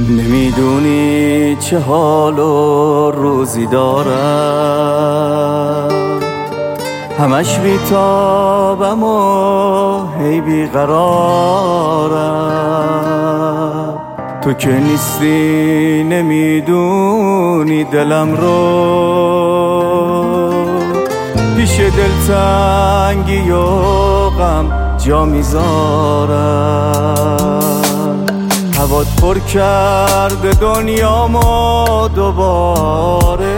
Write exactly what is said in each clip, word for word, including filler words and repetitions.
نمیدونی چه حال و روزی دارم، همش بیتابم و هی بیقرارم. تو که نیستی نمیدونی دلم رو، پیش دلتنگی و غم جا میذارم. هوات پر کرده دنیامو دوباره،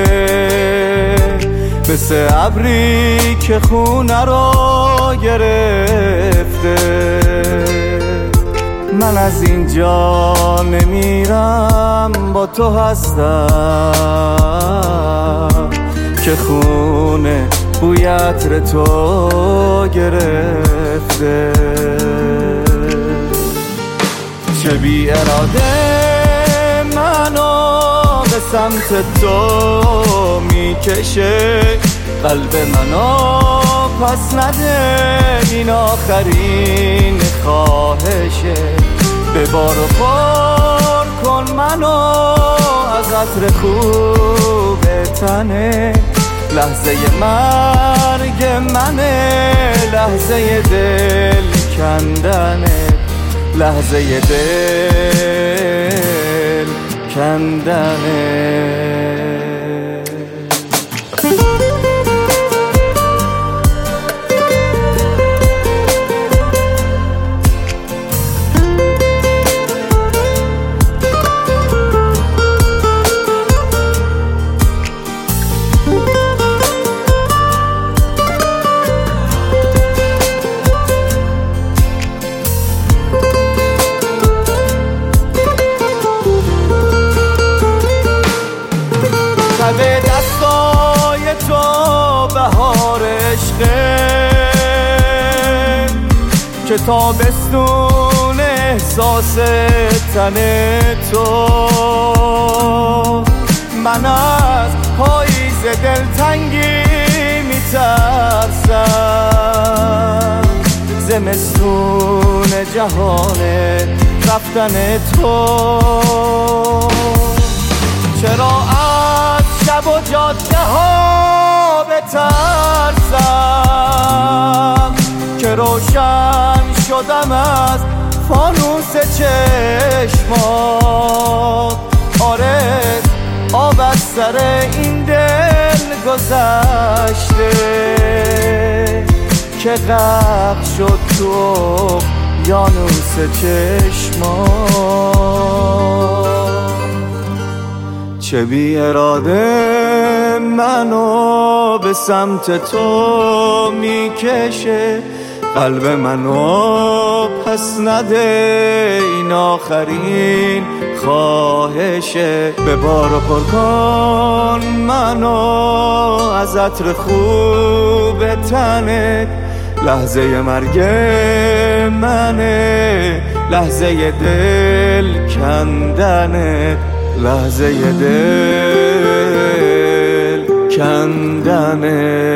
مثل ابری که خونه رو گرفته. من از اینجا نمیرم، با تو هستم که خونه بوی عطر تو گرفته. چه بی اراده منو به سمت تو میکشه، قلب منو پس نده، این آخرین خواهشه. ببار و بار کن منو از عطر خوب تنه، لحظه مرگ منه، لحظه دل کندنه، لحظه دل کندنه. به دستای تو بهار عشقه، که تابستون احساس تن تو. من از پاییز دلتنگی میترسم، زمستون جهان رفتن تو. چرا از شب و جاده ها بترسم، که روشن شدم از فانوس چشمات. آره آب از سر این دل گذشته، که غرق شد تو اقیانوس چشمات. چه بی اراده منو به سمت تو میکشه، قلب منو پس نده، این آخرین خواهشه. ببار و پر کن منو از عطر خوب تنت، لحظه مرگ منه، لحظه دل کندنت، لحظه دل کندنه.